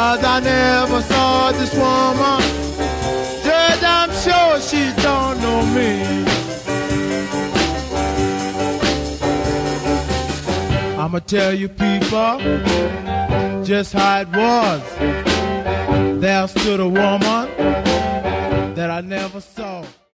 'cause I never saw this woman. Judge, I'm sure she don't know me. I'ma tell you people just how it was. There stood a woman that I never saw.